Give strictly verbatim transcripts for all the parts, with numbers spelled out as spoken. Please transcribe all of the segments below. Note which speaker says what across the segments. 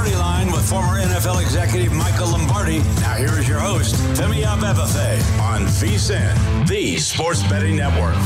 Speaker 1: Lombardi Line with former N F L executive Michael Lombardi. Now here is your host, Femi Abebefe, on VSiN, the Sports Betting Network.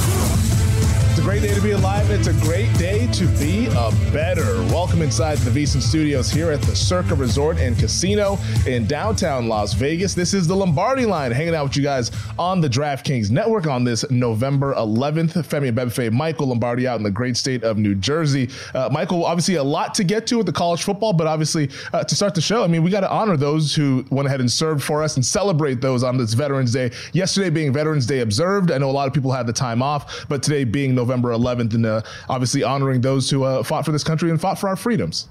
Speaker 2: It's a great day to be alive. It's a great day to be a bettor. Welcome inside the VSiN studios here at the Circa Resort and Casino in downtown Las Vegas. This is the Lombardi Line, hanging out with you guys on the DraftKings Network on this November eleventh. Femi Abebefe, Michael Lombardi out in the great state of New Jersey. Uh, Michael, obviously a lot to get to with the college football, but obviously uh, to start the show, I mean, we got to honor those who went ahead and served for us and celebrate those on this Veterans Day. Yesterday being Veterans Day observed. I know a lot of people had the time off, but today being November eleventh, and uh, obviously honoring those who uh, fought for this country and fought for our freedoms.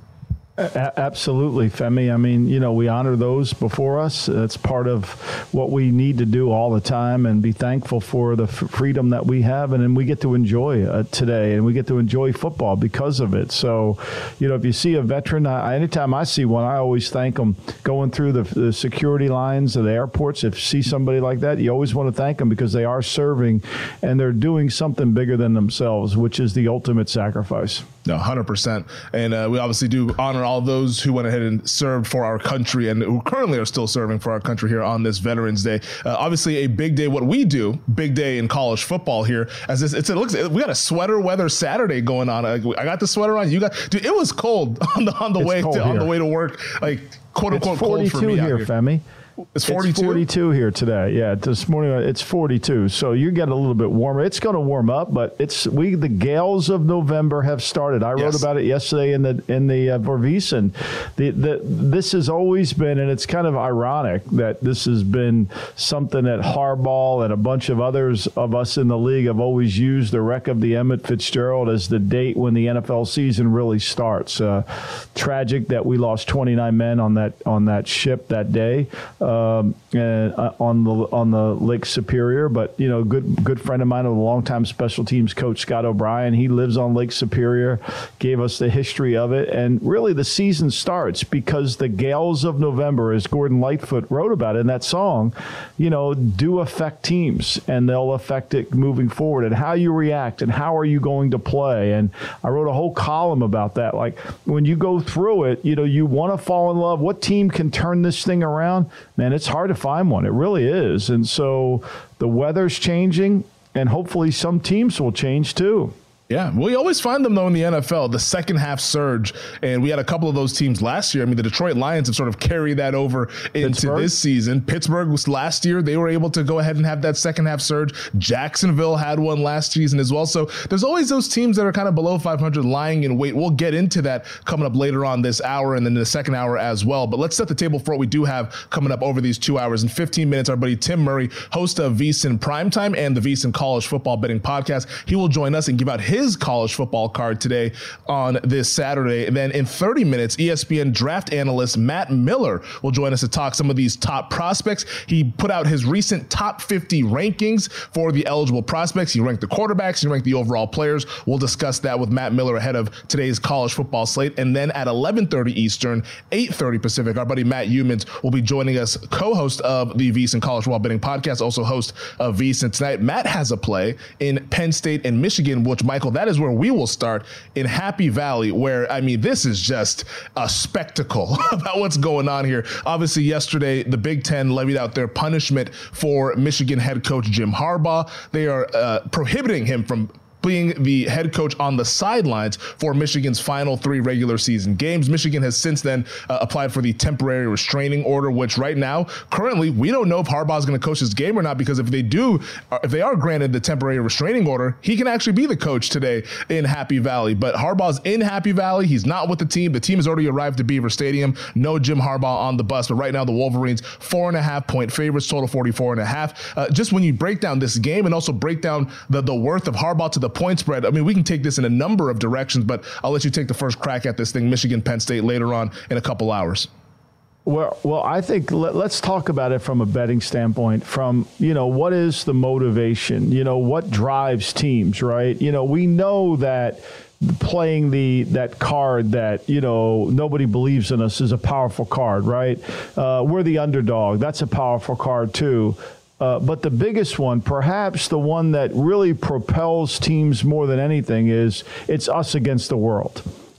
Speaker 3: A- absolutely, Femi. I mean, you know, we honor those before us. It's part of what we need to do all the time and be thankful for the f- freedom that we have. And then we get to enjoy uh, today, and we get to enjoy football because of it. So, you know, if you see a veteran, I, anytime I see one, I always thank them. Going through the, the security lines of the airports, if you see somebody like that, you always want to thank them because they are serving and they're doing something bigger than themselves, which is the ultimate sacrifice.
Speaker 2: No, one hundred percent. And uh, we obviously do honor all those who went ahead and served for our country and who currently are still serving for our country here on this Veterans Day. Uh, obviously, a big day. What we do, big day in college football here. As this, it's, it looks, we got a sweater weather Saturday going on. I got the sweater on. You got, dude. It was cold on the on the
Speaker 3: it's
Speaker 2: way to, on the way to work. Like quote unquote cold for me
Speaker 3: here,
Speaker 2: here.
Speaker 3: Femi.
Speaker 2: It's forty-two?
Speaker 3: It's forty-two here today. Yeah, this morning it's forty-two. So you get a little bit warmer. It's going to warm up, but it's we the gales of November have started. I wrote
Speaker 2: yes.
Speaker 3: about it yesterday in the in the uh, VSiN. The the this has always been, and it's kind of ironic that this has been something that Harbaugh and a bunch of others of us in the league have always used the wreck of the Emmett Fitzgerald as the date when the N F L season really starts. Uh, tragic that we lost twenty-nine men on that on that ship that day. Um, and, uh, on the on the Lake Superior, but you know, good good friend of mine, a longtime special teams coach, Scott O'Brien. He lives on Lake Superior, gave us the history of it, and really the season starts because the gales of November, as Gordon Lightfoot wrote about in that song, you know, do affect teams, and they'll affect it moving forward, and how you react, and how are you going to play. And I wrote a whole column about that. Like when you go through it, you know, you want to fall in love. What team can turn this thing around? Man, it's hard to find one. It really is. And so the weather's changing, and hopefully some teams will change too.
Speaker 2: Yeah, we always find them, though, in the N F L, the second half surge. And we had a couple of those teams last year. I mean, the Detroit Lions have sort of carried that over into Pittsburgh. This season. Pittsburgh was last year. They were able to go ahead and have that second half surge. Jacksonville had one last season as well. So there's always those teams that are kind of below five hundred lying in wait. We'll get into that coming up later on this hour and then the second hour as well. But let's set the table for what we do have coming up over these two hours and fifteen minutes. Our buddy Tim Murray, host of VSiN Primetime and the VSiN College Football Betting Podcast. He will join us and give out his college football card today on this Saturday. And then in thirty minutes, E S P N draft analyst Matt Miller will join us to talk some of these top prospects. He put out his recent top fifty rankings for the eligible prospects. He ranked the quarterbacks, he ranked the overall players. We'll discuss that with Matt Miller ahead of today's college football slate. And then at eleven thirty Eastern, eight thirty Pacific, our buddy Matt Youmans will be joining us, co-host of the VSiN College Football Betting Podcast, also host of VSiN Tonight. Matt has a play in Penn State and Michigan, which, Michael, that is where we will start in Happy Valley, where, I mean, this is just a spectacle about what's going on here. Obviously, yesterday, the Big Ten levied out their punishment for Michigan head coach Jim Harbaugh. They are uh, prohibiting him from being the head coach on the sidelines for Michigan's final three regular season games. Michigan has since then uh, applied for the temporary restraining order, which right now, currently, we don't know if Harbaugh is going to coach this game or not, because if they do, uh, if they are granted the temporary restraining order, he can actually be the coach today in Happy Valley. But Harbaugh's in Happy Valley. He's not with the team. The team has already arrived to Beaver Stadium. No Jim Harbaugh on the bus. But right now, the Wolverines, four and a half point favorites, total forty-four and a half. Uh, just when you break down this game and also break down the, the worth of Harbaugh to the point spread, I mean, we can take this in a number of directions, but I'll let you take the first crack at this thing, Michigan, Penn State, later on in a couple hours.
Speaker 3: Well, well, I think let, let's talk about it from a betting standpoint. From, you know, what is the motivation? You know, what drives teams, right? You know, we know that playing the that card that, you know, nobody believes in us is a powerful card, right? Uh, we're the underdog. That's a powerful card, too. Uh, but the biggest one, perhaps the one that really propels teams more than anything, is it's us against the world.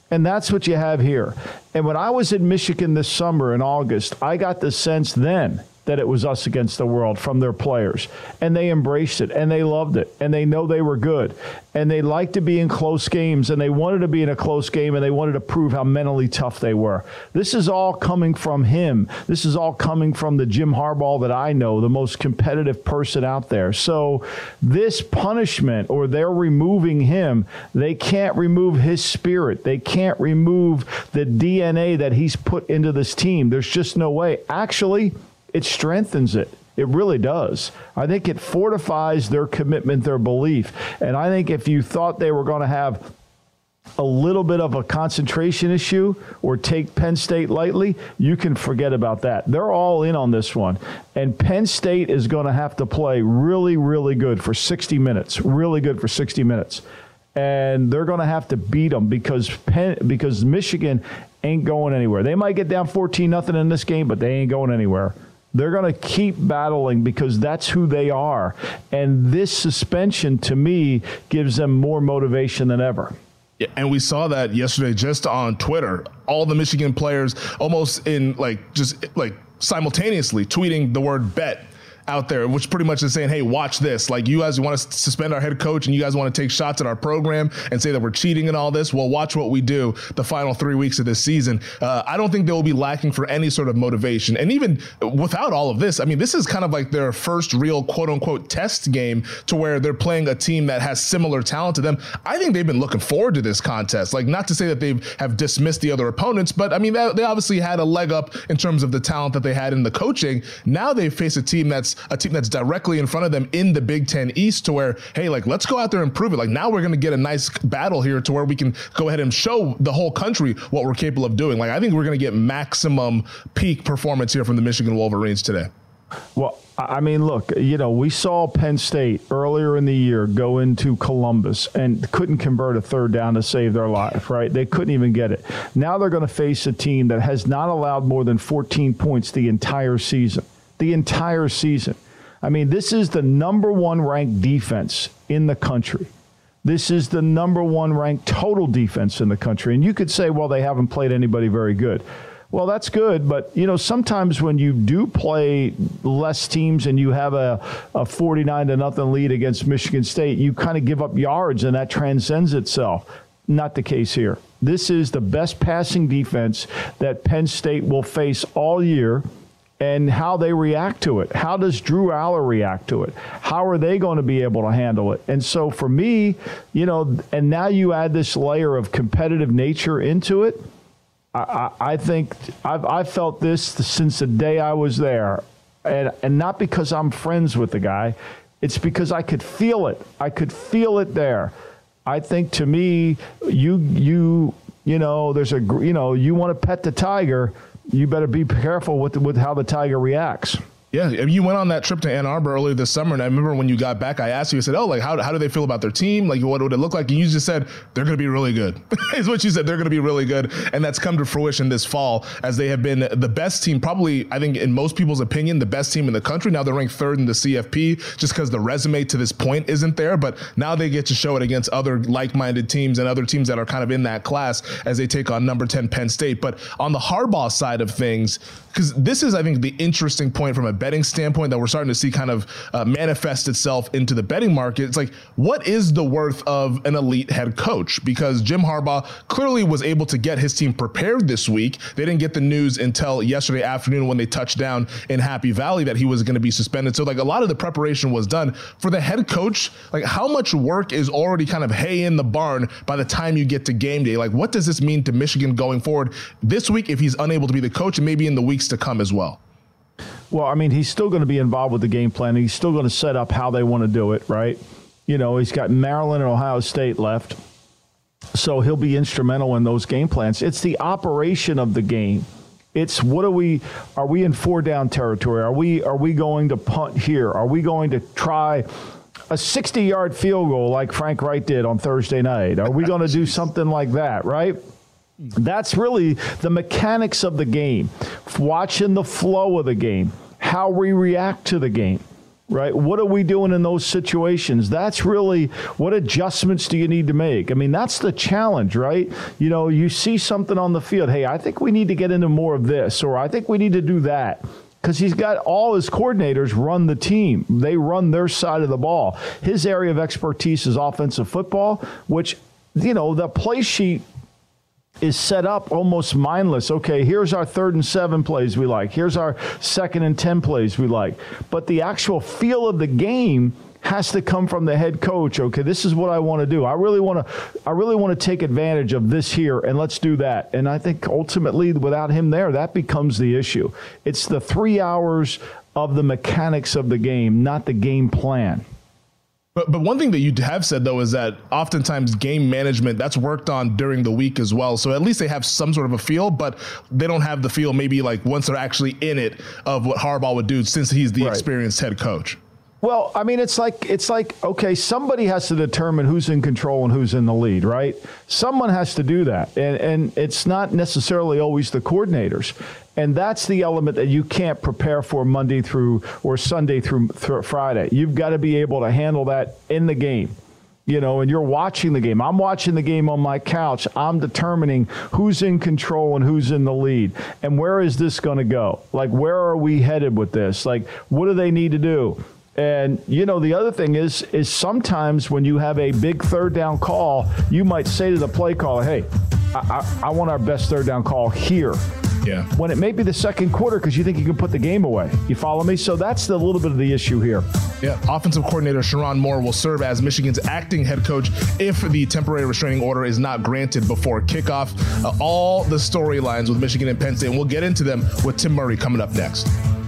Speaker 3: And that's what you have here. And when I was in Michigan this summer in August, I got the sense then that it was us against the world from their players. And they embraced it, and they loved it, and they know they were good. And they liked to be in close games, and they wanted to be in a close game, and they wanted to prove how mentally tough they were. This is all coming from him. This is all coming from the Jim Harbaugh that I know, the most competitive person out there. So this punishment, or they're removing him, they can't remove his spirit. They can't remove the D N A that he's put into this team. There's just no way. Actually, it strengthens it. It really does. I think it fortifies their commitment, their belief. And I think if you thought they were going to have a little bit of a concentration issue or take Penn State lightly, you can forget about that. They're all in on this one. And Penn State is going to have to play really, really good for sixty minutes, really good for sixty minutes. And they're going to have to beat them because Penn, because Michigan ain't going anywhere. They might get down fourteen nothing in this game, but they ain't going anywhere. They're going to keep battling because that's who they are. And this suspension, to me, gives them more motivation than ever.
Speaker 2: Yeah, and we saw that yesterday just on Twitter. All the Michigan players almost in like just like simultaneously tweeting the word bet out there, which pretty much is saying, hey, watch this. Like, you guys want to suspend our head coach and you guys want to take shots at our program and say that we're cheating and all this. Well, watch what we do the final three weeks of this season. Uh, I don't think they will be lacking for any sort of motivation. And even without all of this, I mean, this is kind of like their first real quote unquote test game to where they're playing a team that has similar talent to them. I think they've been looking forward to this contest. Like, not to say that they have dismissed the other opponents, but I mean, they, they obviously had a leg up in terms of the talent that they had in the coaching. Now they face a team that's a team that's directly in front of them in the Big Ten East to where, hey, like, let's go out there and prove it. Like, now we're going to get a nice battle here to where we can go ahead and show the whole country what we're capable of doing. Like, I think we're going to get maximum peak performance here from the Michigan Wolverines today.
Speaker 3: Well, I mean, look, you know, we saw Penn State earlier in the year go into Columbus and couldn't convert a third down to save their life, right? They couldn't even get it. Now they're going to face a team that has not allowed more than fourteen points the entire season. The entire season. I mean, this is the number one ranked defense in the country. This is the number one ranked total defense in the country. And you could say, well, they haven't played anybody very good. Well, that's good. But, you know, sometimes when you do play less teams and you have a, a forty-nine to nothing lead against Michigan State, you kind of give up yards and that transcends itself. Not the case here. This is the best passing defense that Penn State will face all year. And how they react to it. How does Drew Aller react to it? How are they going to be able to handle it? And so for me, you know, and now you add this layer of competitive nature into it. I, I, I think I've, I've felt this since the day I was there. And, and not because I'm friends with the guy. It's because I could feel it. I could feel it there. I think to me, you, you, you know, there's a, you know, you want to pet the tiger, you better be careful with with how the tiger reacts. Yeah, you went on that trip to Ann Arbor earlier this summer, and I remember when you got back, I asked you, I said, oh, like, how, how do they feel about their team? Like, what would it look like? And you just said, they're going to be really good, is what you said. They're going to be really good. And that's come to fruition this fall as they have been the best team, probably, I think, in most people's opinion, the best team in the country. Now they're ranked third in the C F P just because the resume to this point isn't there. But now they get to show it against other like-minded teams and other teams that are kind of in that class as they take on number ten Penn State. But on the Harbaugh side of things, because this is, I think, the interesting point from a betting standpoint that we're starting to see kind of uh, manifest itself into the betting market. It's like, what is the worth of an elite head coach? Because Jim Harbaugh clearly was able to get his team prepared this week. They didn't get the news until yesterday afternoon when they touched down in Happy Valley that he was going to be suspended. So like a lot of the preparation was done. For the head coach, like how much work is already kind of hay in the barn by the time you get to game day? Like, what does this mean to Michigan going forward this week if he's unable to be the coach and maybe in the weeks to come as well? Well, I mean, he's still going to be involved with the game plan. He's still going to set up how they want to do it, right? You know, he's got Maryland and Ohio State left, so he'll be instrumental in those game plans. It's the operation of the game. It's what are we, are we in four down territory? Are we, are we going to punt here? Are we going to try a sixty-yard field goal like Frank Wright did on Thursday night? Are we going to do something like that, right? That's really the mechanics of the game, watching the flow of the game, how we react to the game. right? What are we doing in those situations? That's really, what adjustments do you need to make? I mean, that's the challenge, right? You know, you see something on the field. Hey, I think we need to get into more of this, or I think we need to do that. Because he's got all his coordinators run the team. They run their side of the ball. His area of expertise is offensive football, which, you know, the play sheet is set up almost mindless. Okay, here's our third and seven plays we like. Here's our second and ten plays we like. But the actual feel of the game has to come from the head coach. Okay, this is what I want to do. I really want to I really want to take advantage of this here, and let's do that. And I think ultimately without him there, that becomes the issue. It's the three hours of the mechanics of the game, not the game plan.
Speaker 2: But but one thing that you have said, though, is that oftentimes game management, that's worked on during the week as well. So at least they have some sort of a feel, but they don't have the feel maybe like once they're actually in it of what Harbaugh would do since he's the right. experienced head coach.
Speaker 3: Well, I mean, it's like, it's like, okay, somebody has to determine who's in control and who's in the lead, right? Someone has to do that. And, and it's not necessarily always the coordinators. And that's the element that you can't prepare for Monday through or Sunday through, through Friday. You've got to be able to handle that in the game. You know, and you're watching the game. I'm watching the game on my couch. I'm determining who's in control and who's in the lead. And where is this going to go? Like, where are we headed with this? Like, what do they need to do? And, you know, the other thing is, is sometimes when you have a big third down call, you might say to the play caller, hey, I, I, I want our best third down call here.
Speaker 2: Yeah.
Speaker 3: When it may be the second quarter because you think you can put the game away. You follow me? So that's the little bit of the issue here.
Speaker 2: Yeah. Offensive coordinator Sherrone Moore will serve as Michigan's acting head coach if the temporary restraining order is not granted before kickoff. Uh, all the storylines with Michigan and Penn State, and we'll get into them with Tim Murray coming up next.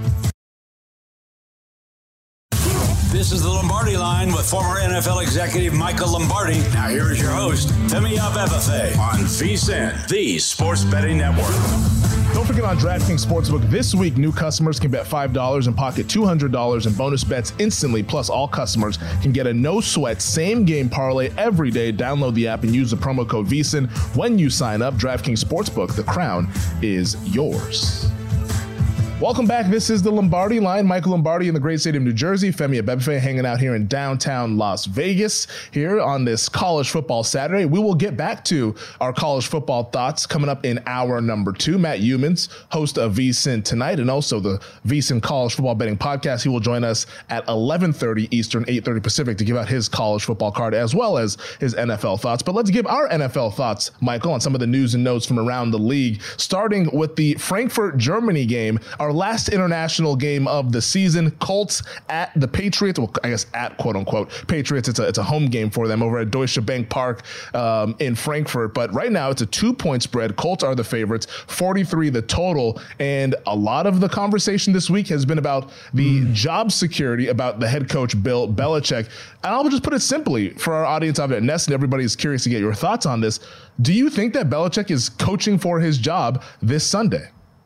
Speaker 1: This is the Lombardi Line with former N F L executive Michael Lombardi. Now here is your host, Femi Abebefe, on VSiN, the Sports Betting Network.
Speaker 2: Don't forget, on DraftKings Sportsbook this week, new customers can bet five dollars and pocket two hundred dollars in bonus bets instantly. Plus, all customers can get a no-sweat same-game parlay every day. Download the app and use the promo code VSiN when you sign up. DraftKings Sportsbook, the crown is yours. Welcome back. This is the Lombardi Line. Michael Lombardi in the great state of New Jersey. Femi Abebefe hanging out here in downtown Las Vegas here on this college football Saturday. We will get back to our college football thoughts coming up in hour number two. Matt Youmans, host of VSiN Tonight and also the VSiN College Football Betting Podcast. He will join us at eleven thirty Eastern, eight thirty Pacific to give out his college football card as well as his N F L thoughts. But let's give our N F L thoughts, Michael, on some of the news and notes from around the league, starting with the Frankfurt-Germany game. Our last international game of the season, Colts at the Patriots. Well, I guess at quote unquote Patriots. It's a it's a home game for them over at Deutsche Bank Park um, in Frankfurt. But right now it's a two point spread. Colts are the favorites, forty-three the total. And a lot of the conversation this week has been about the mm. job security, about the head coach Bill Belichick. And I'll just put it simply for our audience out at Nest, and everybody is curious to get your thoughts on this. Do you think that Belichick is coaching for his job this Sunday?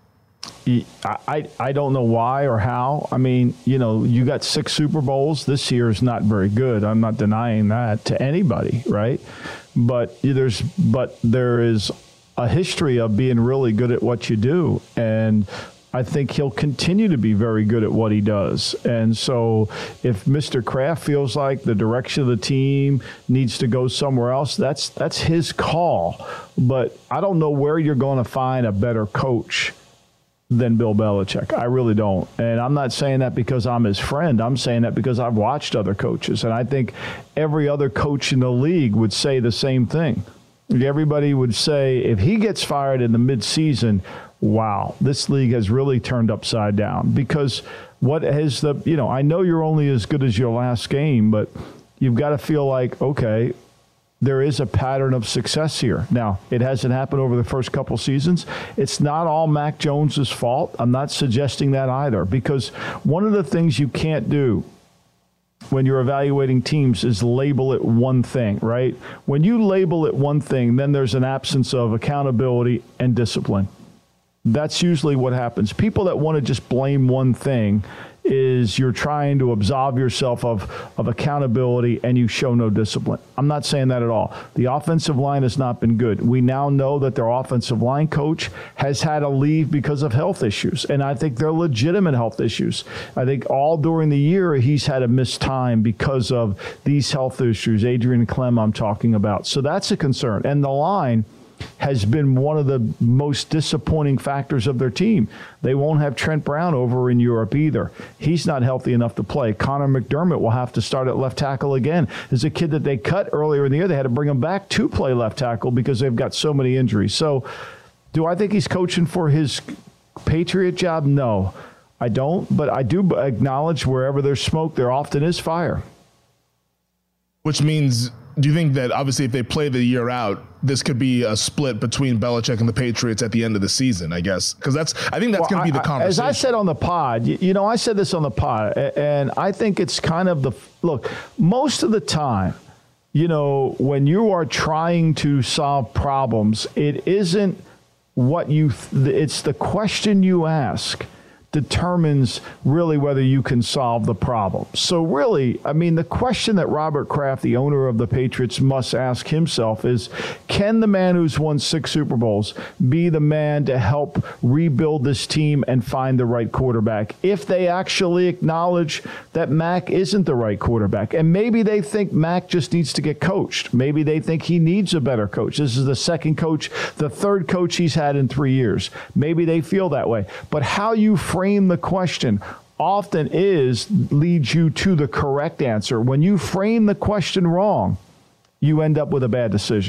Speaker 3: I, I don't know why or how. I mean, you know, you got six Super Bowls. This year is not very good. I'm not denying that to anybody, right? But there's but there is a history of being really good at what you do. And I think he'll continue to be very good at what he does. And so if Mister Kraft feels like the direction of the team needs to go somewhere else, that's that's his call. But I don't know where you're going to find a better coach than Bill Belichick. I really don't. And I'm not saying that because I'm his friend. I'm saying that because I've watched other coaches. And I think every other coach in the league would say the same thing. Everybody would say if he gets fired in the midseason, wow, this league has really turned upside down. Because what has the, you know, I know you're only as good as your last game, but you've got to feel like, okay, there is a pattern of success here. Now, it hasn't happened over the first couple seasons. It's not all Mac Jones's fault. I'm not suggesting that either, because one of the things you can't do when you're evaluating teams is label it one thing, right? When you label it one thing, then there's an absence of accountability and discipline. That's usually what happens. People that want to just blame one thing, is you're trying to absolve yourself of, of accountability and you show no discipline. I'm not saying that at all. The offensive line has not been good. We now know that their offensive line coach has had to leave because of health issues, and I think they're legitimate health issues. I think all during the year he's had to miss time because of these health issues. Adrian Clem I'm talking about. So that's a concern. And the line has been one of the most disappointing factors of their team. They won't have Trent Brown over in Europe either. He's not healthy enough to play. Connor McDermott will have to start at left tackle again. There's a kid that they cut earlier in the year. They had to bring him back to play left tackle because they've got so many injuries. So do I think he's coaching for his Patriot job? No, I don't. But I do acknowledge wherever there's smoke, there often is fire.
Speaker 2: Which means, do you think that obviously if they play the year out, this could be a split between Belichick and the Patriots at the end of the season, I guess? Because that's, I think that's well, going to be the conversation.
Speaker 3: As I said on the pod, you, you know, I said this on the pod, and I think it's kind of the, look, most of the time, you know, when you are trying to solve problems, it isn't what you, it's the question you ask determines really whether you can solve the problem. So really, I mean, the question that Robert Kraft, the owner of the Patriots, must ask himself is, can the man who's won six Super Bowls be the man to help rebuild this team and find the right quarterback? If they actually acknowledge that Mac isn't the right quarterback, and maybe they think Mac just needs to get coached. Maybe they think he needs a better coach. This is the second coach, the third coach he's had in three years. Maybe they feel that way. But how you frame the question often is leads you to the correct answer. When you frame the question wrong, you end up with a bad decision.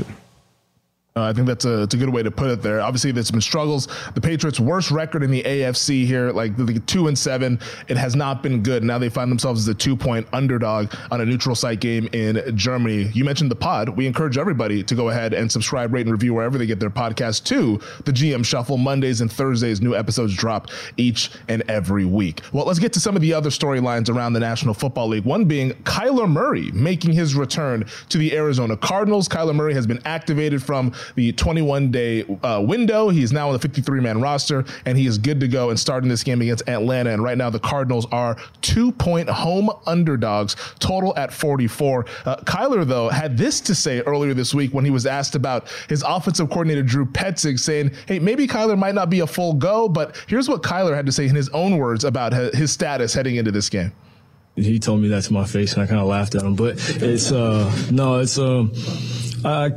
Speaker 2: Uh, I think that's a, it's a good way to put it there. Obviously, there's been struggles. The Patriots' worst record in the A F C here, like the, the two and seven, it has not been good. Now they find themselves as a two-point underdog on a neutral site game in Germany. You mentioned the pod. We encourage everybody to go ahead and subscribe, rate, and review wherever they get their podcast to the G M Shuffle. Mondays and Thursdays, new episodes drop each and every week. Well, let's get to some of the other storylines around the National Football League. One being Kyler Murray making his return to the Arizona Cardinals. Kyler Murray has been activated from the twenty-one day uh, window. He is now on the fifty-three man roster, and he is good to go and starting this game against Atlanta. And right now, the Cardinals are two-point home underdogs, total at forty-four. Uh, Kyler, though, had this to say earlier this week when he was asked about his offensive coordinator, Drew Petzing, saying, hey, maybe Kyler might not be a full go, but here's what Kyler had to say in his own words about his status heading into this game.
Speaker 4: He told me that to my face, and I kind of laughed at him. But it's, uh, no, it's, um, I,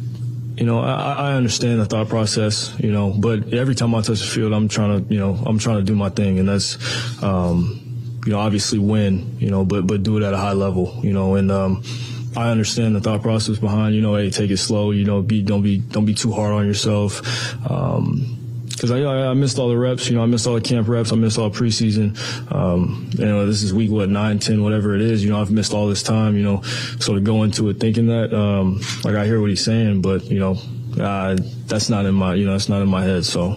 Speaker 4: You know, I, I understand the thought process, you know, but every time I touch the field, I'm trying to, you know, I'm trying to do my thing. And that's, um, you know, obviously win, you know, but, but do it at a high level, you know, and, um, I understand the thought process behind, you know, hey, take it slow, you know, be, don't be, don't be too hard on yourself. Um, Because I, I missed all the reps, you know, I missed all the camp reps, I missed all preseason. Um, you know, this is week, what, nine, ten, whatever it is. You know, I've missed all this time, you know, sort of go into it thinking that, um, like I hear what he's saying, but, you know, uh, that's not in my, you know, that's not in my head, so.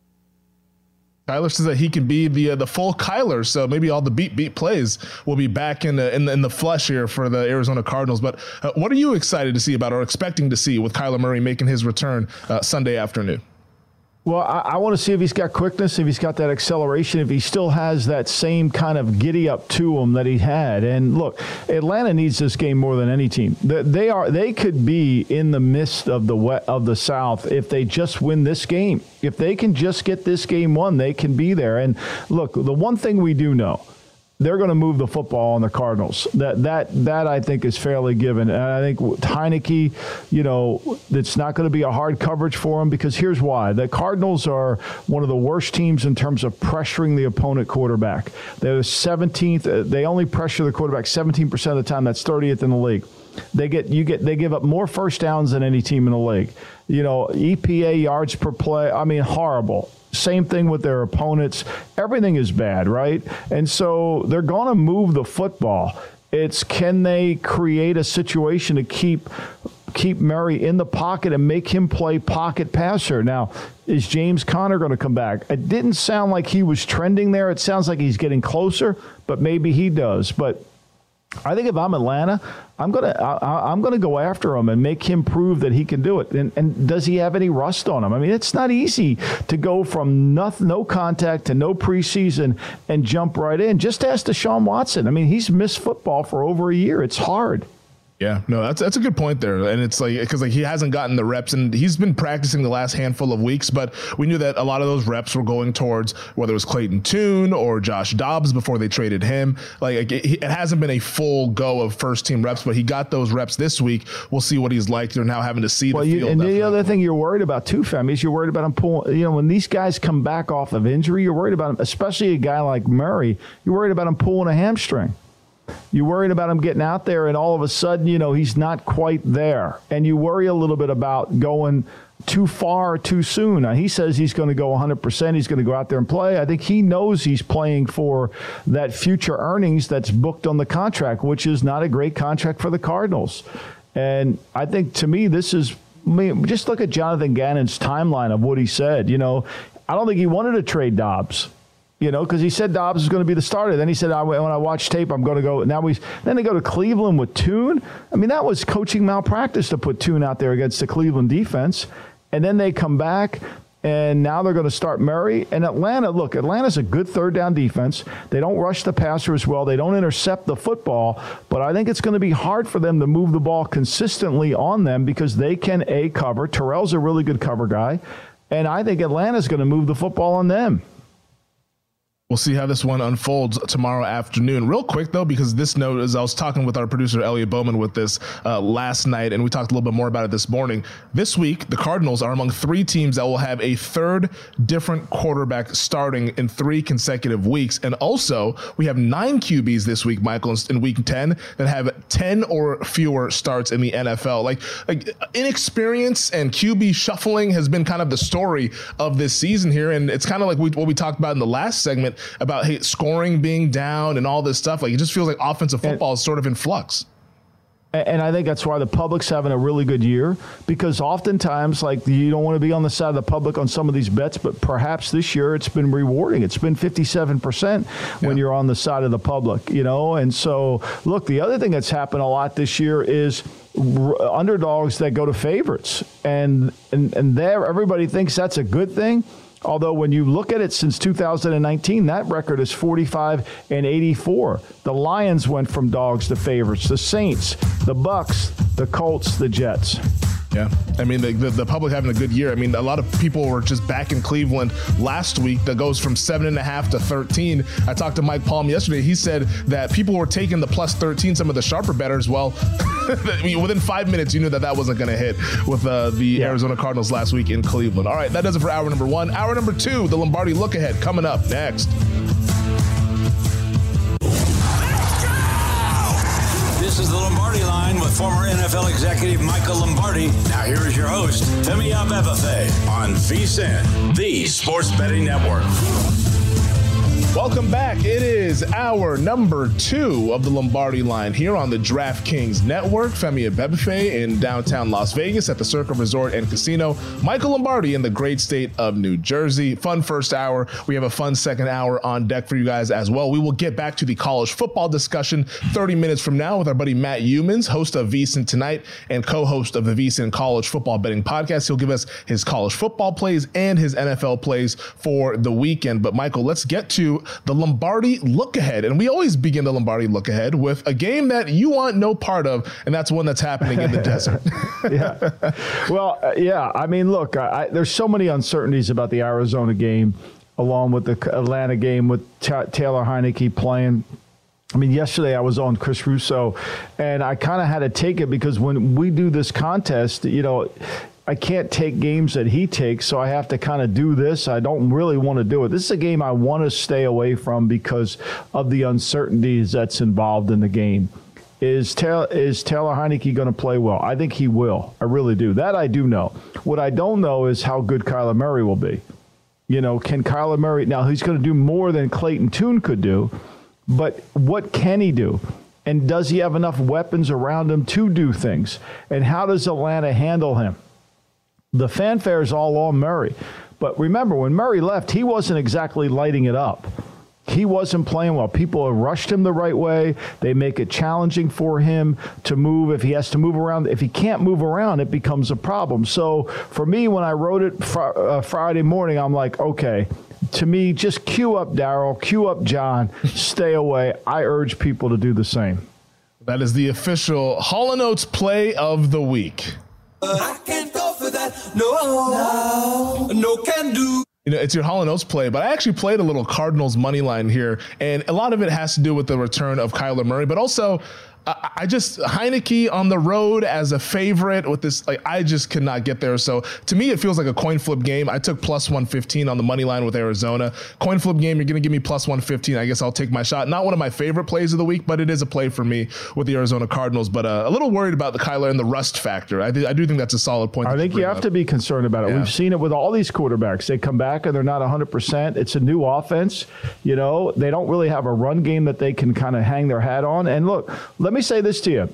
Speaker 2: Kyler says that he can be the uh, the full Kyler, so maybe all the beat beat plays will be back in the in the, in the flesh here for the Arizona Cardinals. But uh, what are you excited to see about or expecting to see with Kyler Murray making his return uh, Sunday afternoon?
Speaker 3: Well, I, I want to see if he's got quickness, if he's got that acceleration, if he still has that same kind of giddy up to him that he had. And look, Atlanta needs this game more than any team. They are they could be in the midst of the wet, of the South if they just win this game. If they can just get this game won, they can be there. And look, the one thing we do know, they're going to move the football on the Cardinals. That that that I think is fairly given. And I think Heineke, you know, it's not going to be a hard coverage for him because here's why. The Cardinals are one of the worst teams in terms of pressuring the opponent quarterback. They're seventeenth. They only pressure the quarterback seventeen percent of the time. That's thirtieth in the league. They get you get they give up more first downs than any team in the league. You know, E P A, yards per play. I mean, horrible. Same thing with their opponents. Everything is bad, right? And so they're going to move the football. It's can they create a situation to keep keep Murray in the pocket and make him play pocket passer. Now, is James Conner going to come back? It didn't sound like he was trending there. It sounds like he's getting closer, but maybe he does. But I think if I'm Atlanta, I'm gonna I, I'm gonna go after him and make him prove that he can do it. And, and does he have any rust on him? I mean, it's not easy to go from nothing, no contact to no preseason and jump right in. Just ask Deshaun Watson. I mean, he's missed football for over a year. It's hard.
Speaker 2: Yeah, no, that's that's a good point there, and it's like because like he hasn't gotten the reps, and he's been practicing the last handful of weeks, but we knew that a lot of those reps were going towards whether it was Clayton Tune or Josh Dobbs before they traded him. Like it, it hasn't been a full go of first team reps, but he got those reps this week. We'll see what he's like. They're now having to see
Speaker 3: well,
Speaker 2: the
Speaker 3: you,
Speaker 2: field.
Speaker 3: And
Speaker 2: definitely.
Speaker 3: the other thing you're worried about too, Femi, is you're worried about him pulling. You know, when these guys come back off of injury, you're worried about him, especially a guy like Murray. You're worried about him pulling a hamstring. You're worried about him getting out there and all of a sudden, you know, he's not quite there. And you worry a little bit about going too far too soon. Now, he says he's going to go one hundred percent. He's going to go out there and play. I think he knows he's playing for that future earnings that's booked on the contract, which is not a great contract for the Cardinals. And I think, to me, this is I mean, just look at Jonathan Gannon's timeline of what he said. You know, I don't think he wanted to trade Dobbs. You know, because he said Dobbs is going to be the starter. Then he said, I, when I watch tape, I'm going to go. Now we then they go to Cleveland with Tune. I mean, that was coaching malpractice to put Tune out there against the Cleveland defense. And then they come back, and now they're going to start Murray. And Atlanta, look, Atlanta's a good third down defense. They don't rush the passer as well. They don't intercept the football. But I think it's going to be hard for them to move the ball consistently on them because they can, A, cover. Terrell's a really good cover guy. And I think Atlanta's going to move the football on them.
Speaker 2: We'll see how this one unfolds tomorrow afternoon. Real quick, though, because this note is I was talking with our producer, Elliot Bowman, with this uh, last night, and we talked a little bit more about it this morning. This week, the Cardinals are among three teams that will have a third different quarterback starting in three consecutive weeks. And also, we have nine Q Bs this week, Michael, in week ten, that have ten or fewer starts in the N F L. Like, like inexperience and Q B shuffling has been kind of the story of this season here, and it's kind of like we, what we talked about in the last segment about hey, scoring being down and all this stuff. Like, it just feels like offensive football and, is sort of in flux.
Speaker 3: And I think that's why the public's having a really good year, because oftentimes, like, you don't want to be on the side of the public on some of these bets, but perhaps this year it's been rewarding. It's been fifty-seven percent when yeah. you're on the side of the public, you know? And so, look, the other thing that's happened a lot this year is r- underdogs that go to favorites. And, and, and there, everybody thinks that's a good thing. Although when you look at it since two thousand nineteen, that record is forty-five and eighty-four. The Lions went from dogs to favorites. The Saints, the Bucks, the Colts, the Jets.
Speaker 2: Yeah, I mean, the, the the public having a good year. I mean, a lot of people were just back in Cleveland last week. That goes from seven and a half to thirteen. I talked to Mike Palm yesterday. He said that people were taking the plus thirteen, some of the sharper bettors. Well, I mean, within five minutes, you knew that that wasn't going to hit with uh, the yeah. Arizona Cardinals last week in Cleveland. All right, that does it for hour number one. Hour number two, the Lombardi Look Ahead, coming up next.
Speaker 1: This is the Lombardi Line with former N F L executive Michael Lombardi. Now here is your host, Femi Abebefe, on VSiN, the Sports Betting Network.
Speaker 2: Welcome back. It is hour number two of the Lombardi Line here on the DraftKings Network. Femi Abebefe in downtown Las Vegas at the Circa Resort and Casino. Michael Lombardi in the great state of New Jersey. Fun first hour. We have a fun second hour on deck for you guys as well. We will get back to the college football discussion thirty minutes from now with our buddy Matt Youmans, host of VSiN Tonight and co-host of the VSiN College Football Betting Podcast. He'll give us his college football plays and his N F L plays for the weekend. But Michael, let's get to the Lombardi Look Ahead. And we always begin the Lombardi Look Ahead with a game that you want no part of, and that's one that's happening in the desert.
Speaker 3: yeah. Well, uh, yeah. I mean, look, I, I, there's so many uncertainties about the Arizona game, along with the Atlanta game with T- Taylor Heineke playing. I mean, yesterday I was on Chris Russo, and I kind of had to take it because when we do this contest, you know, I can't take games that he takes, so I have to kind of do this. I don't really want to do it. This is a game I want to stay away from because of the uncertainties that's involved in the game. Is Taylor, is Taylor Heineke going to play well? I think he will. I really do. That I do know. What I don't know is how good Kyler Murray will be. You know, can Kyler Murray – now, he's going to do more than Clayton Tune could do, but what can he do? And does he have enough weapons around him to do things? And how does Atlanta handle him? The fanfare is all on Murray. But remember, when Murray left, he wasn't exactly lighting it up. he wasn't playing well. People have rushed him the right way. They make it challenging for him to move. If he has to move around, if he can't move around, it becomes a problem. So for me, when I wrote it fr- uh, Friday morning, I'm like, okay, to me, just cue up Daryl, cue up John, stay away. I urge people to do the same.
Speaker 2: That is the official Hall and Oates play of the week.
Speaker 5: I can't go for that. No, no, no can do.
Speaker 2: You know, it's your Hall and Oates play, but I actually played a little Cardinals money line here, and a lot of it has to do with the return of Kyler Murray, but also I, I just Heineke on the road as a favorite with this. Like, I just could not get there. So to me, it feels like a coin flip game. I took plus one fifteen on the money line with Arizona. Coin flip game, you're going to give me plus one fifteen. I guess I'll take my shot. Not one of my favorite plays of the week, but it is a play for me with the Arizona Cardinals. But uh, a little worried about the Kyler and the rust factor. I, th- I do think that's a solid point.
Speaker 3: I think you have
Speaker 2: up.
Speaker 3: to be concerned about it.
Speaker 2: Yeah.
Speaker 3: We've seen it with all these quarterbacks. They come back and they're not one hundred percent. It's a new offense. You know, they don't really have a run game that they can kind of hang their hat on. And look, let me say this to you.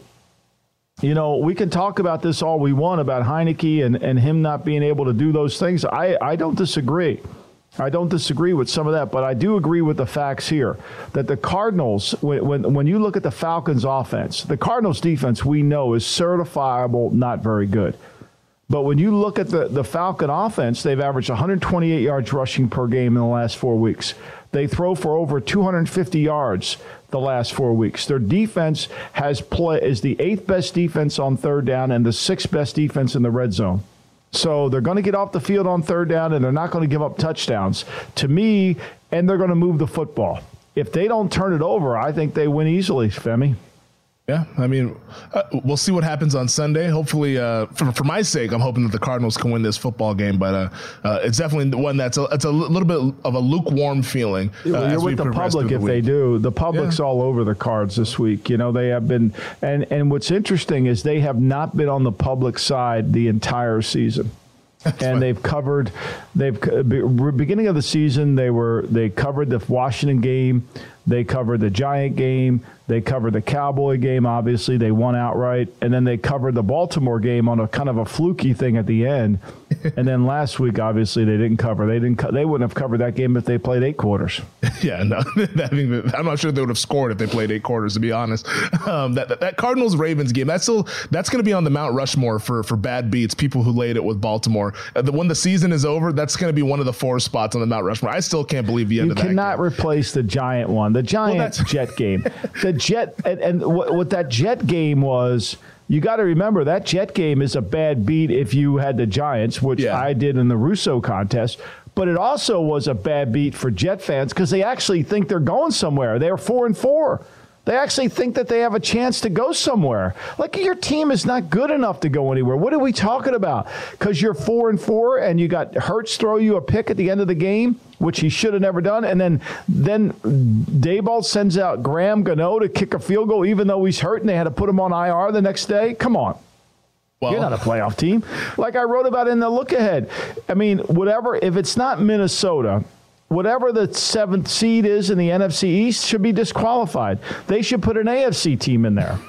Speaker 3: You know, we can talk about this all we want about Heineke and, and him not being able to do those things. I, I don't disagree. I don't disagree with some of that, but I do agree with the facts here that the Cardinals, when, when, when you look at the Falcons offense, the Cardinals defense we know is certifiable not very good. But when you look at the, the Falcon offense, they've averaged one hundred twenty-eight yards rushing per game in the last four weeks. They throw for over two hundred fifty yards the last four weeks. Their defense has play is the eighth best defense on third down and the sixth best defense in the red zone. So they're going to get off the field on third down, and they're not going to give up touchdowns. To me, and they're going to move the football. If they don't turn it over, I think they win easily, Femi.
Speaker 2: Yeah, I mean, uh, we'll see what happens on Sunday. Hopefully, uh, for, for my sake, I'm hoping that the Cardinals can win this football game. But uh, uh, it's definitely one that's a, it's a little bit of a lukewarm feeling. Uh,
Speaker 3: well, you're with the public if the they do. The public's yeah. all over the Cards this week. You know, they have been, and and what's interesting is they have not been on the public side the entire season. That's and right. they've covered, they've beginning of the season they were they covered the Washington game, they covered the Giant game, they covered the Cowboy game. Obviously, they won outright, and then they covered the Baltimore game on a kind of a fluky thing at the end. And then last week, obviously, they didn't cover. They didn't. Co- they wouldn't have covered that game if they played eight quarters.
Speaker 2: Yeah, no, I'm not sure they would have scored if they played eight quarters. To be honest, um, that, that that Cardinals Ravens game, that's still that's going to be on the Mount Rushmore for for bad beats. People who laid it with Baltimore. Uh, the, when the season is over, that's going to be one of the four spots on the Mount Rushmore. I still can't believe the end
Speaker 3: you
Speaker 2: of that. You
Speaker 3: cannot
Speaker 2: game.
Speaker 3: replace the Giant one. The Giant well, Jet game. The Jet and, and what, what that Jet game was. You got to remember that Jet game is a bad beat if you had the Giants, which yeah. I did in the Russo contest. But it also was a bad beat for Jet fans because they actually think they're going somewhere. They're four and four. They actually think that they have a chance to go somewhere. Like, your team is not good enough to go anywhere. What are we talking about? Because you're four and four and you got Hurts throw you a pick at the end of the game, which he should have never done. And then then Daboll sends out Graham Gano to kick a field goal, even though he's hurt, and they had to put him on I R the next day. Come on. Well, you're not a playoff team. Like I wrote about in the look ahead. I mean, whatever, if it's not Minnesota, whatever the seventh seed is in the N F C East should be disqualified. They should put an A F C team in there.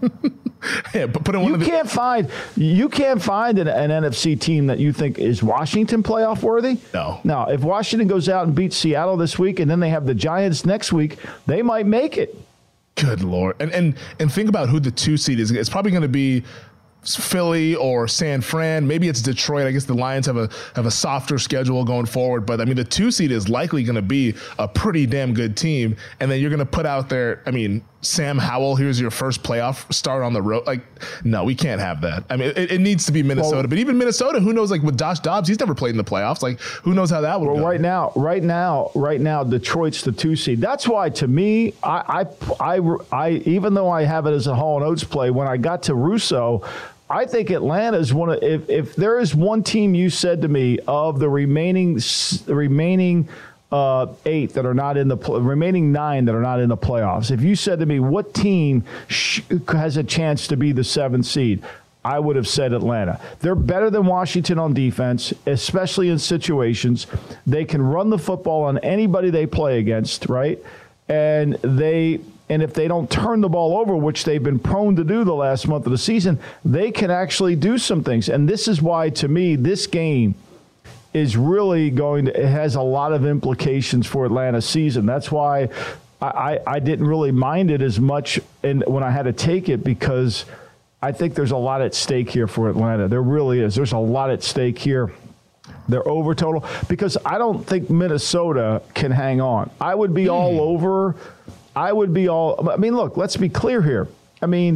Speaker 2: yeah, but put in one
Speaker 3: you
Speaker 2: of the-
Speaker 3: can't find you can't find an, an N F C team that you think is Washington playoff worthy.
Speaker 2: No.
Speaker 3: Now, if Washington goes out and beats Seattle this week, and then they have the Giants next week, they might make it.
Speaker 2: Good Lord, and and and think about who the two seed is. It's probably going to be Philly or San Fran. Maybe it's Detroit. I guess the Lions have a have a softer schedule going forward, but I mean the two seed is likely going to be a pretty damn good team. And then you're going to put out there, I mean, Sam Howell, here's your first playoff start on the road. Like, no, we can't have that. I mean, it, it needs to be Minnesota, well, but even Minnesota, who knows? Like with Josh Dobbs, he's never played in the playoffs. Like, who knows how that would
Speaker 3: well,
Speaker 2: go?
Speaker 3: Right now, right now, right now, Detroit's the two seed. That's why, to me, I, I, I, I even though I have it as a Hall and Oates play, when I got to Russo, I think Atlanta is one of, if, if there is one team you said to me of the remaining the remaining uh, eight that are not in the remaining nine that are not in the playoffs, if you said to me what team sh- has a chance to be the seventh seed, I would have said Atlanta. They're better than Washington on defense, especially in situations. They can run the football on anybody they play against, right? And they. And if they don't turn the ball over, which they've been prone to do the last month of the season, they can actually do some things. And this is why, to me, this game is really going to, it has a lot of implications for Atlanta's season. That's why I, I didn't really mind it as much in, when I had to take it, because I think there's a lot at stake here for Atlanta. There really is. There's a lot at stake here. They're over total, because I don't think Minnesota can hang on. I would be mm. all over. I would be all, I mean, look, let's be clear here. I mean,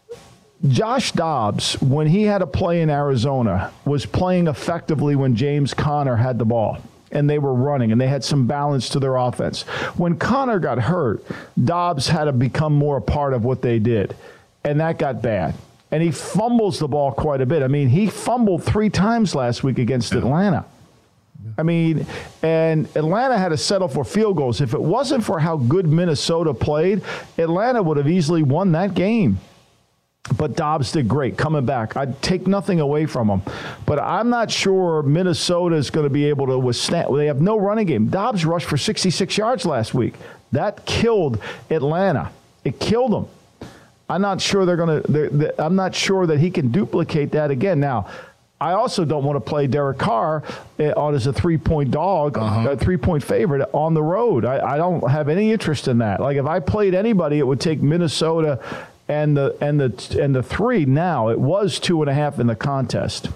Speaker 3: Josh Dobbs, when he had to play in Arizona, was playing effectively when James Conner had the ball and they were running and they had some balance to their offense. When Conner got hurt, Dobbs had to become more a part of what they did, and that got bad. And he fumbles the ball quite a bit. I mean, he fumbled three times last week against Atlanta. I mean, and Atlanta had to settle for field goals. If it wasn't for how good Minnesota played, Atlanta would have easily won that game. But Dobbs did great coming back. I'd take nothing away from him. But I'm not sure Minnesota is going to be able to withstand. They have no running game. Dobbs rushed for sixty-six yards last week. That killed Atlanta. It killed them. I'm not sure they're going to. I'm not sure that he can duplicate that again. Now, I also don't want to play Derek Carr on as a three-point dog, uh-huh. a three-point favorite on the road. I, I don't have any interest in that. Like, if I played anybody, it would take Minnesota and the and the and the three. Now it was two and a half in the contest.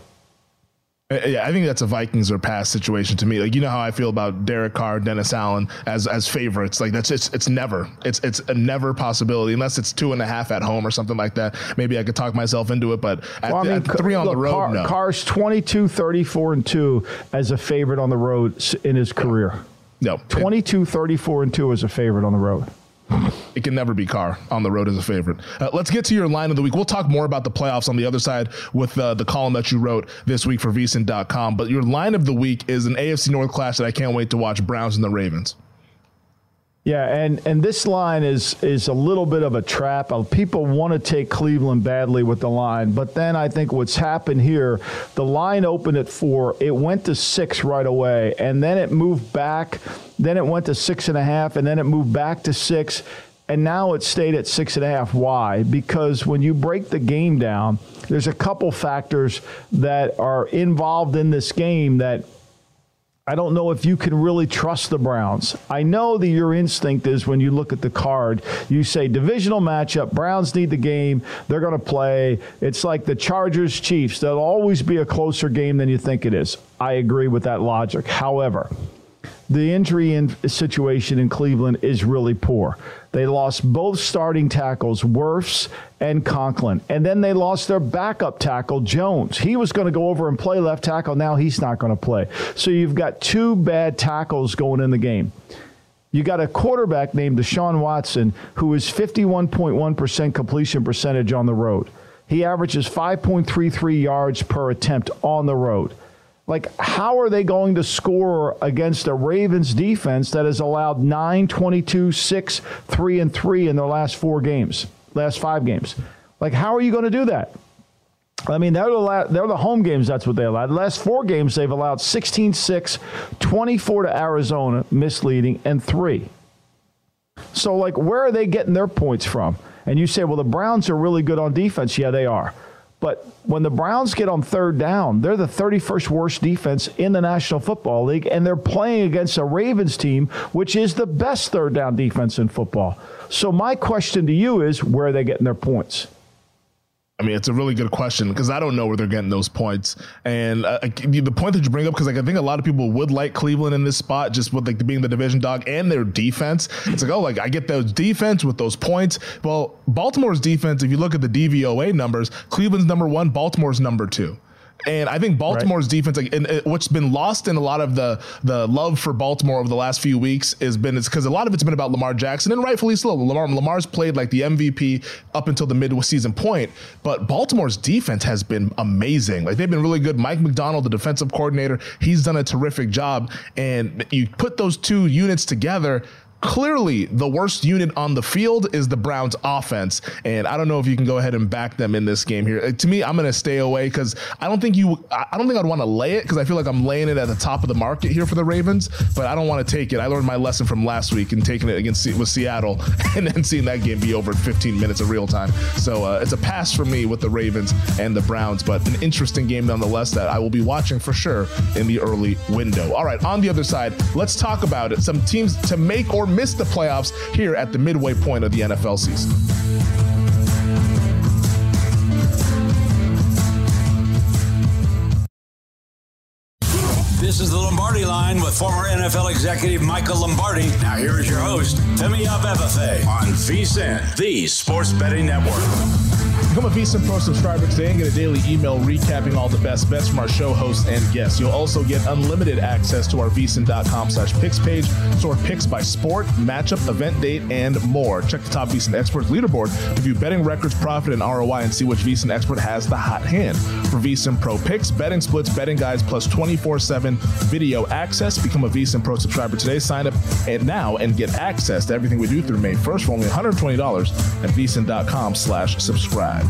Speaker 2: Yeah, I think that's a Vikings or pass situation to me. Like, you know how I feel about Derek Carr, Dennis Allen as as favorites. Like, that's just, it's never, it's it's a never possibility unless it's two and a half at home or something like that. Maybe I could talk myself into it, but at, well, I mean, at three on look, the road, Carr, no.
Speaker 3: Carr's twenty-two, thirty-four, and two as a favorite on the road in his career.
Speaker 2: No,
Speaker 3: twenty-two, thirty-four, and two as a favorite on the road.
Speaker 2: It can never be Carr on the road as a favorite. Uh, let's get to your line of the week. We'll talk more about the playoffs on the other side with uh, the column that you wrote this week for V S I N dot com. But your line of the week is an A F C North clash that I can't wait to watch: Browns and the Ravens.
Speaker 3: Yeah, and, and this line is is a little bit of a trap. People want to take Cleveland badly with the line, but then I think what's happened here, the line opened at four, it went to six right away, and then it moved back, then it went to six and a half, and then it moved back to six, and now it stayed at six and a half. Why? Because when you break the game down, there's a couple factors that are involved in this game that I don't know if you can really trust the Browns. I know that your instinct is when you look at the card, you say divisional matchup, Browns need the game, they're going to play. It's like the Chargers-Chiefs. There'll always be a closer game than you think it is. I agree with that logic. However, the injury in situation in Cleveland is really poor. They lost both starting tackles, Wirfs and Conklin. And then they lost their backup tackle, Jones. He was going to go over and play left tackle. Now he's not going to play. So you've got two bad tackles going in the game. You got a quarterback named Deshaun Watson who is fifty-one point one percent completion percentage on the road. He averages five point three three yards per attempt on the road. Like, how are they going to score against a Ravens defense that has allowed nine, twenty-two, six, three, and three in their last four games, last five games? Like, how are you going to do that? I mean, they're the, la- they're the home games. That's what they allowed. The last four games, they've allowed sixteen six, twenty-four to Arizona, misleading, and three. So, like, where are they getting their points from? And you say, well, the Browns are really good on defense. Yeah, they are. But when the Browns get on third down, they're the thirty-first worst defense in the National Football League, and they're playing against a Ravens team, which is the best third down defense in football. So my question to you is, where are they getting their points?
Speaker 2: I mean, it's a really good question because I don't know where they're getting those points. And uh, the point that you bring up, because like I think a lot of people would like Cleveland in this spot just with like being the division dog and their defense. It's like, oh, like I get those defense with those points. Well, Baltimore's defense, if you look at the D V O A numbers, Cleveland's number one, Baltimore's number two. And I think Baltimore's right. defense, like, and, and what's been lost in a lot of the the love for Baltimore over the last few weeks has been, it's because a lot of it's been about Lamar Jackson, and rightfully so. Lamar, Lamar's played like the M V P up until the mid-season point, but Baltimore's defense has been amazing. Like, they've been really good. Mike McDonald, the defensive coordinator, he's done a terrific job. And you put those two units together, clearly the worst unit on the field is the Browns offense. And I don't know if you can go ahead and back them in this game here. To me, I'm going to stay away because I don't think you, I don't think I'd want to lay it because I feel like I'm laying it at the top of the market here for the Ravens, but I don't want to take it. I learned my lesson from last week and taking it against with Seattle and then seeing that game be over in fifteen minutes of real time. So uh, it's a pass for me with the Ravens and the Browns, but an interesting game nonetheless that I will be watching for sure in the early window. All right, on the other side, let's talk about it. Some teams to make or miss the playoffs here at the midway point of the N F L season.
Speaker 1: This is the Lombardi Line with former N F L executive Michael Lombardi. Now here is your host, Femi Abebefe, on VSiN, the Sports Betting Network.
Speaker 2: Become a VSiN Pro subscriber today and get a daily email recapping all the best bets from our show hosts and guests. You'll also get unlimited access to our VSiN.com slash picks page, sort picks by sport, matchup, event date, and more. Check the top VSiN Experts leaderboard, review betting records, profit, and R O I, and see which VSiN expert has the hot hand. For VSiN Pro picks, betting splits, betting guides, plus twenty-four seven video access. Become a VSiN Pro subscriber today. Sign up and now and get access to everything we do through May first for only one hundred twenty dollars at VSiN.com slash subscribe.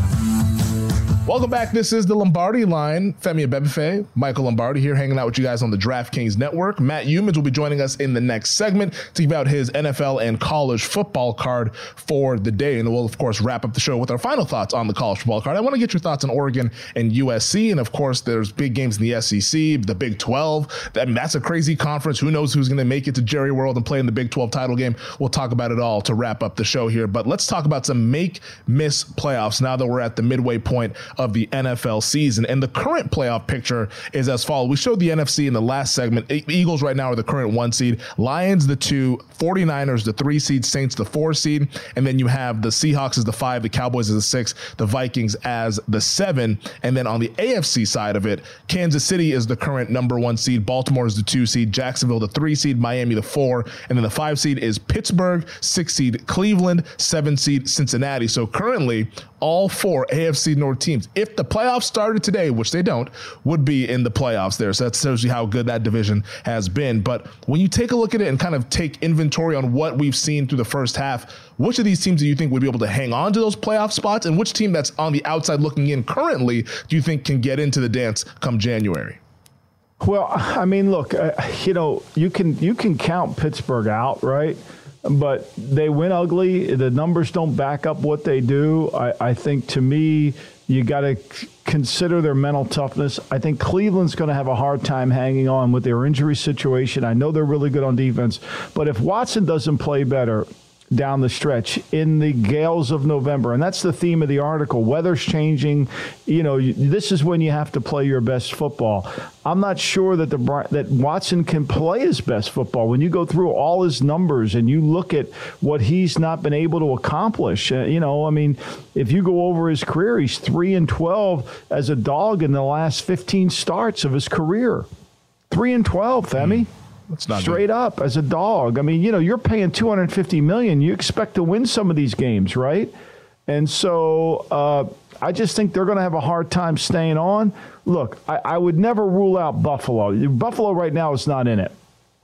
Speaker 2: Welcome back. This is the Lombardi Line. Femi Abebefe, Michael Lombardi here hanging out with you guys on the DraftKings Network. Matt Youmans will be joining us in the next segment to give out his N F L and college football card for the day. And we'll, of course, wrap up the show with our final thoughts on the college football card. I want to get your thoughts on Oregon and U S C. And, of course, there's big games in the S E C, the Big twelve. I mean, that's a crazy conference. Who knows who's going to make it to Jerry World and play in the Big twelve title game. We'll talk about it all to wrap up the show here. But let's talk about some make-miss playoffs now that we're at the midway point of the N F L season. And the current playoff picture is as follows. We showed the N F C in the last segment. Eagles right now are the current one seed, Lions the two, forty-niners the three seed, Saints the four seed, and then you have the Seahawks as the five, the Cowboys as the six, the Vikings as the seven. And then on the A F C side of it, Kansas City is the current number one seed, Baltimore is the two seed, Jacksonville the three seed, Miami the four, and then the five seed is Pittsburgh, six seed Cleveland, seven seed Cincinnati. So currently all four A F C North teams, if the playoffs started today, which they don't, would be in the playoffs there. So that tells you how good that division has been. But when you take a look at it and kind of take inventory on what we've seen through the first half, which of these teams do you think would be able to hang on to those playoff spots? And which team that's on the outside looking in currently do you think can get into the dance come January?
Speaker 3: Well, I mean, look, uh, you know, you can you can count Pittsburgh out, right? But they win ugly. The numbers don't back up what they do. I, I think, to me, you got to c- consider their mental toughness. I think Cleveland's going to have a hard time hanging on with their injury situation. I know they're really good on defense. But if Watson doesn't play better down the stretch in the gales of November, and that's the theme of the article, weather's changing, you know, you, this is when you have to play your best football. I'm not sure that the that Watson can play his best football. When you go through all his numbers and you look at what he's not been able to accomplish, uh, you know, I mean, if you go over his career, he's three and twelve as a dog in the last fifteen starts of his career. three and twelve, Femi. Mm.
Speaker 2: That's not
Speaker 3: straight good. Up as a dog. I mean, you know, you're paying two hundred fifty million dollars. You expect to win some of these games, right? And so uh, I just think they're going to have a hard time staying on. Look, I, I would never rule out Buffalo. Buffalo right now is not in it.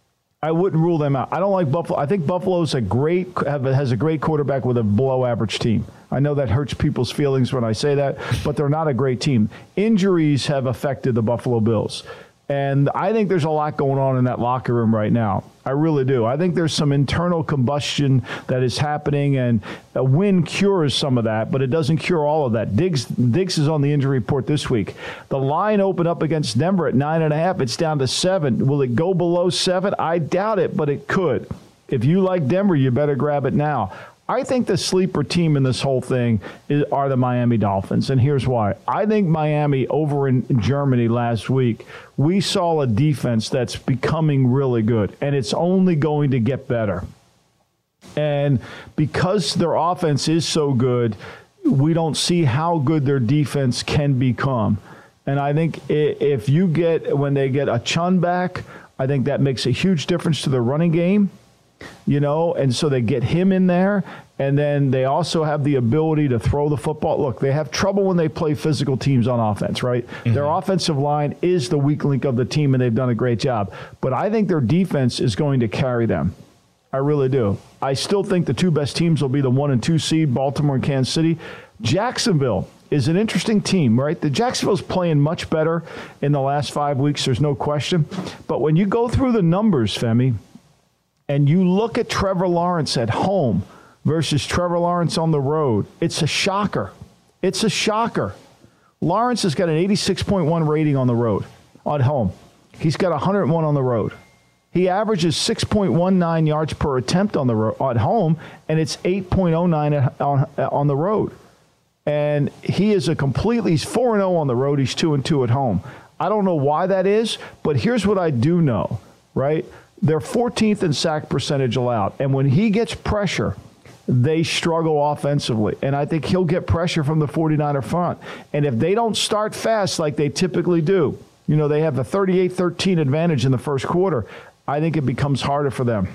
Speaker 3: I wouldn't rule them out. I don't like Buffalo. I think Buffalo's a great have, has a great quarterback with a below average team. I know that hurts people's feelings when I say that, but they're not a great team. Injuries have affected the Buffalo Bills. And I think there's a lot going on in that locker room right now. I really do. I think there's some internal combustion that is happening, and a win cures some of that, but it doesn't cure all of that. Diggs, Diggs is on the injury report this week. The line opened up against Denver at nine and a half. It's down to seven. Will it go below seven? I doubt it, but it could. If you like Denver, you better grab it now. I think the sleeper team in this whole thing is, are the Miami Dolphins, and here's why. I think Miami over in Germany last week, we saw a defense that's becoming really good, and it's only going to get better. And because their offense is so good, we don't see how good their defense can become. And I think if you get, when they get a Chun back, I think that makes a huge difference to their running game. You know, and so they get him in there, and then they also have the ability to throw the football. Look, they have trouble when they play physical teams on offense, right? Mm-hmm. Their offensive line is the weak link of the team, and they've done a great job. But I think their defense is going to carry them. I really do. I still think the two best teams will be the one and two seed, Baltimore and Kansas City. Jacksonville is an interesting team, right? The Jacksonville's playing much better in the last five weeks, there's no question. But when you go through the numbers, Femi, and you look at Trevor Lawrence at home versus Trevor Lawrence on the road, it's a shocker. It's a shocker. Lawrence has got an eighty-six point one rating on the road, at home. He's got one hundred one on the road. He averages six point one nine yards per attempt on the ro- at home, and it's eight point oh nine at, on, on the road. And he is a completely, he's four and oh on the road. He's two and two at home. I don't know why that is, but here's what I do know, right? They're fourteenth in sack percentage allowed. And when he gets pressure, they struggle offensively. And I think he'll get pressure from the 49er front. And if they don't start fast like they typically do, you know, they have the thirty-eight thirteen advantage in the first quarter, I think it becomes harder for them.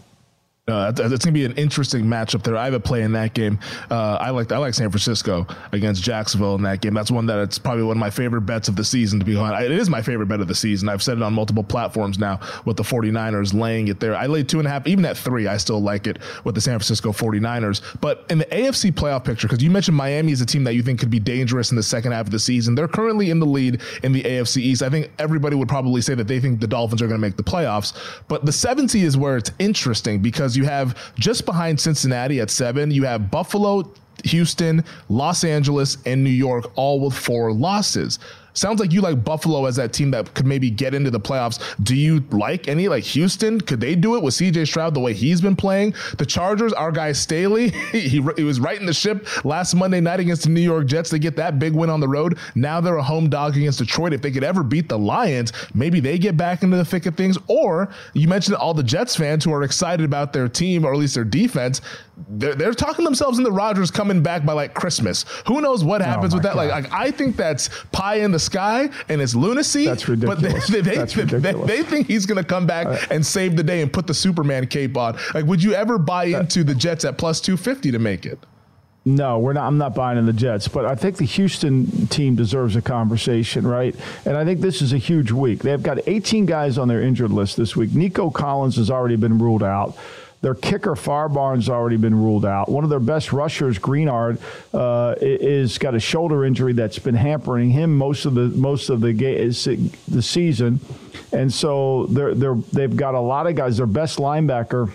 Speaker 2: Uh, it's going to be an interesting matchup there. I have a play in that game. Uh, I like I like San Francisco against Jacksonville in that game. That's one that it's probably one of my favorite bets of the season, to be honest. It is my favorite bet of the season. I've said it on multiple platforms now with the 49ers laying it there. I laid two and a half. Even at three, I still like it with the San Francisco 49ers. But in the A F C playoff picture, because you mentioned Miami is a team that you think could be dangerous in the second half of the season. They're currently in the lead in the A F C East. I think everybody would probably say that they think the Dolphins are going to make the playoffs. But the seven seed is where it's interesting, because you have just behind Cincinnati at seven, you have Buffalo, Houston, Los Angeles, and New York, all with four losses. Sounds like you like Buffalo as that team that could maybe get into the playoffs. Do you like any, like Houston? Could they do it with C J Stroud the way he's been playing? The Chargers, our guy Staley, he, he was righting the ship last Monday night against the New York Jets. They get that big win on the road. Now they're a home dog against Detroit. If they could ever beat the Lions, maybe they get back into the thick of things. Or you mentioned all the Jets fans who are excited about their team, or at least their defense. They're, they're talking themselves into Rodgers coming back by like Christmas. Who knows what happens oh with that? Like, like, I think that's pie in the sky and it's lunacy.
Speaker 3: That's ridiculous.
Speaker 2: But they, they,
Speaker 3: that's
Speaker 2: they,
Speaker 3: ridiculous.
Speaker 2: they, they think he's going to come back uh, and save the day and put the Superman cape on. Like, would you ever buy uh, into the Jets at plus two fifty to make it?
Speaker 3: No, we're not. I'm not buying in the Jets, but I think the Houston team deserves a conversation, right? And I think this is a huge week. They've got eighteen guys on their injured list this week. Nico Collins has already been ruled out. Their kicker, Farbarn's already been ruled out. One of their best rushers, Greenard, uh, is got a shoulder injury that's been hampering him most of the most of the ga- the season, and so they're they're they've got a lot of guys. Their best linebacker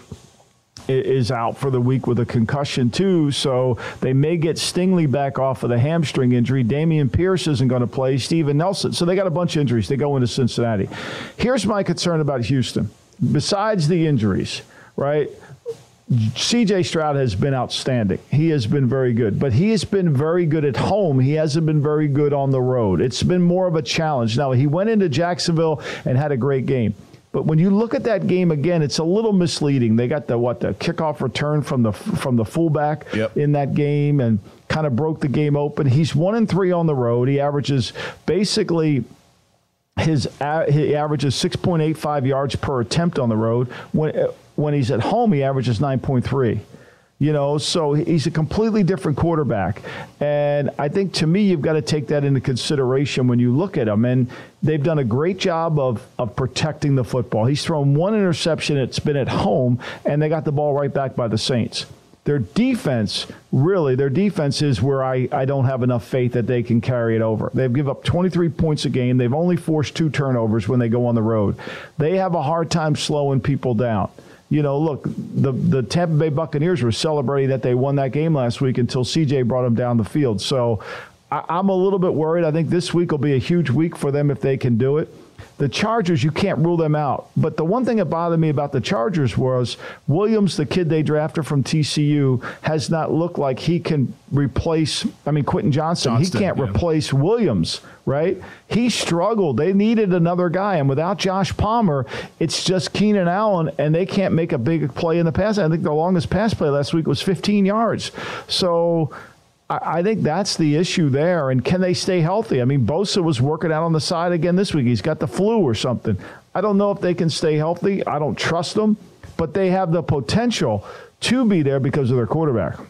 Speaker 3: is out for the week with a concussion too, so they may get Stingley back off of the hamstring injury. Damian Pierce isn't going to play. Steven Nelson. So they got a bunch of injuries. They go into Cincinnati. Here's my concern about Houston. Besides the injuries, right? C J Stroud has been outstanding. He has been very good, but he has been very good at home. He hasn't been very good on the road. It's been more of a challenge. Now, he went into Jacksonville and had a great game. But when you look at that game again, it's a little misleading. They got the what the kickoff return from the from the fullback yep. in that game and kind of broke the game open. He's one and three on the road. He averages basically his he averages six point eight five yards per attempt on the road. When when he's at home, he averages nine point three. You know, so he's a completely different quarterback. And I think, to me, you've got to take that into consideration when you look at him. And they've done a great job of, of protecting the football. He's thrown one interception. It's been at home, and they got the ball right back by the Saints. Their defense, really, their defense is where I, I don't have enough faith that they can carry it over. They've given up twenty-three points a game. They've only forced two turnovers when they go on the road. They have a hard time slowing people down. You know, look, the the Tampa Bay Buccaneers were celebrating that they won that game last week until C J brought them down the field. So I, I'm a little bit worried. I think this week will be a huge week for them if they can do it. The Chargers, you can't rule them out. But the one thing that bothered me about the Chargers was Williams, the kid they drafted from T C U, has not looked like he can replace, I mean, Quentin Johnston. Johnston he can't yeah. replace Williams, right? He struggled. They needed another guy. And without Josh Palmer, it's just Keenan Allen, and they can't make a big play in the pass. I think the longest pass play last week was fifteen yards. So I think that's the issue there. And can they stay healthy? I mean, Bosa was working out on the side again this week. He's got the flu or something. I don't know if they can stay healthy. I don't trust them, but they have the potential to be there because of their quarterback.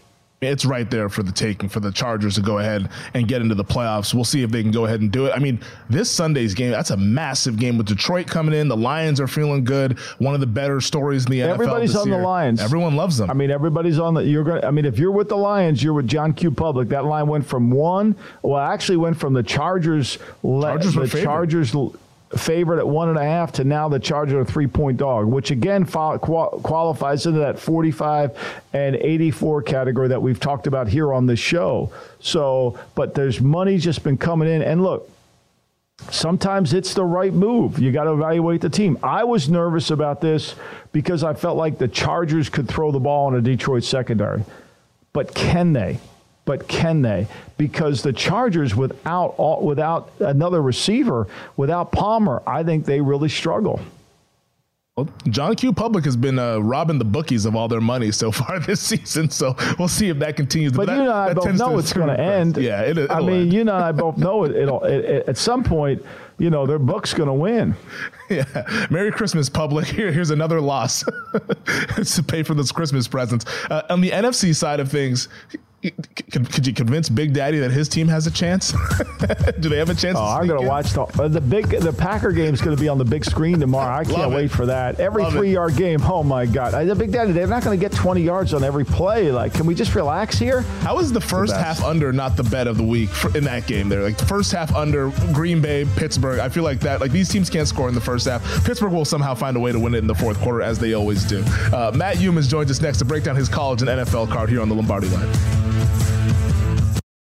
Speaker 2: it's right there for the taking for the Chargers to go ahead and get into the playoffs. We'll see if they can go ahead and do it. I mean, this Sunday's game, that's a massive game with Detroit coming in. The Lions are feeling good. One of the better stories in the N F L
Speaker 3: Everybody's
Speaker 2: this
Speaker 3: on
Speaker 2: year.
Speaker 3: the Lions.
Speaker 2: Everyone loves them.
Speaker 3: I mean, everybody's on the. You're going. I mean, if you're with the Lions, you're with John Q. Public. That line went from one. Well, actually went from the Chargers.
Speaker 2: Chargers
Speaker 3: le,
Speaker 2: were
Speaker 3: the
Speaker 2: favored.
Speaker 3: Chargers. Favored at one and a half to now the Chargers are a three-point dog, which again qual- qualifies into that forty-five and eighty-four category that we've talked about here on this show. So, but there's money just been coming in, and look, sometimes it's the right move. You got to evaluate the team. I was nervous about this because I felt like the Chargers could throw the ball on a Detroit secondary, but can they? But can they? Because the Chargers, without all, without another receiver, without Palmer, I think they really struggle.
Speaker 2: Well, John Q. Public has been uh, robbing the bookies of all their money so far this season, so we'll see if that continues.
Speaker 3: But, but
Speaker 2: that,
Speaker 3: you and I both know it's going to end.
Speaker 2: Yeah, it,
Speaker 3: I mean, end. you and I both know it. It'll it, it, at some point. You know, their book's going to win.
Speaker 2: Yeah. Merry Christmas, Public. Here, here's another loss to pay for those Christmas presents. Uh, on the N F C side of things, could, could you convince Big Daddy that his team has a chance? Do they have a chance?
Speaker 3: Oh, I'm going to watch the uh, the big the Packer game's going to be on the big screen tomorrow. I can't wait for that. Every Love three it. yard game. Oh my God, uh, the Big Daddy. They're not going to get twenty yards on every play. Like, can we just relax here?
Speaker 2: How is the first the half under not the bet of the week for, in that game? There, like the first half under Green Bay, Pittsburgh. I feel like that. Like these teams can't score in the first half. Pittsburgh will somehow find a way to win it in the fourth quarter, as they always do. Uh, Matt Youmans joins us next to break down his college and N F L card here on the Lombardi Line.